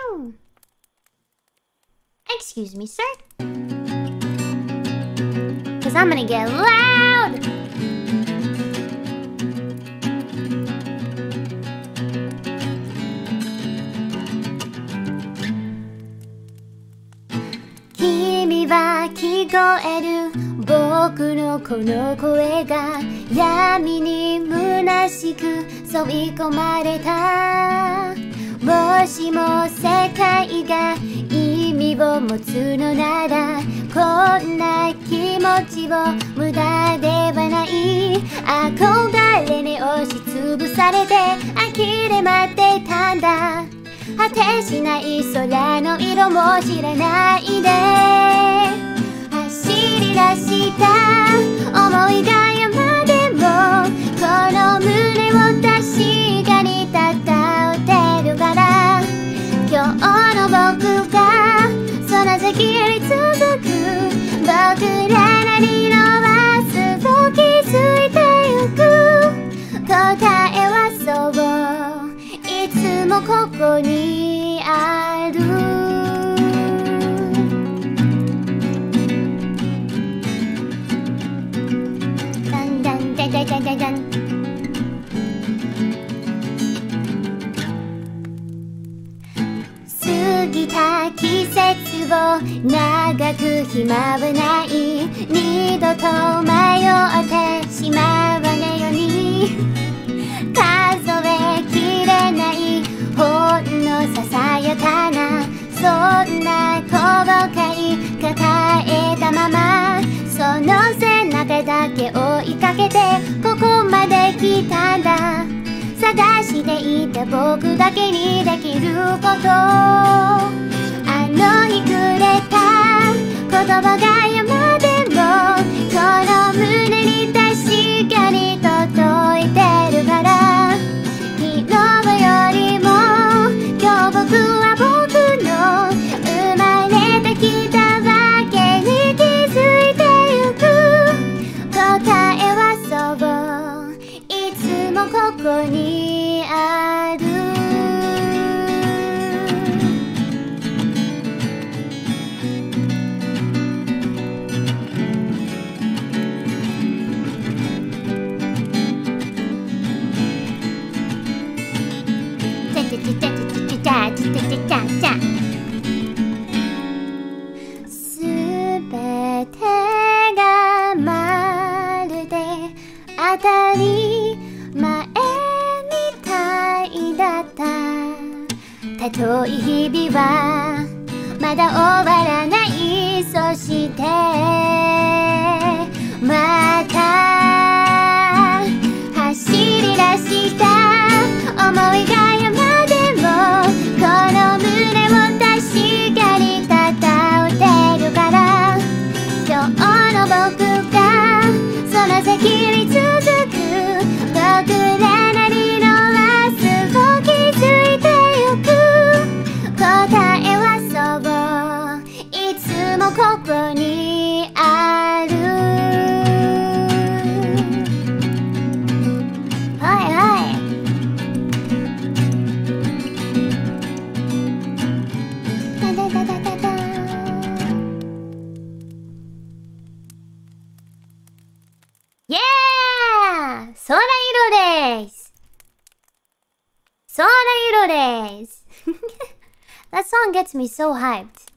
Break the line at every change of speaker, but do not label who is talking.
Excuse me, sir. Cause I'm gonna get loud. Kimi wa kikoeru僕のこの声が闇に虚しく吸い込まれた。もしも世界が意味を持つのならこんな気持ちを無駄ではない。憧れに押しつぶされて呆れ待ってたんだ。果てしない空の色も知らないで走り出した思いが山でもこの胸を確かに叩いてるから今日の僕がその先に続く僕らなりの明日を築いてゆく答えはそういつもここにある。ダンダンダンダンダンダンダン。過ぎた季節を長く暇はない二度と迷ってしまわねように数えきれないほんのささやかなそんな後悔抱えたままその背中だけ追いかけてここまで来たんだ。探していた僕だけにできることあの日くれた言葉が山でもこの胸に確かに届いてるから昨日よりも今日僕は僕の生まれてきたわけに気づいてゆく答えはそういつもここにある。すべてがまるで当たり前みたいだった。たとえ日々はまだ終わらない。そしてまた走り出した思いが山でもこの胸を確かに叩いてるから今日の僕がその先に続く僕らなりの明日を築いてゆく答えはそういつもここにある。はいはいダダダダダダイエーイ空色です。空色です。That song gets me so hyped.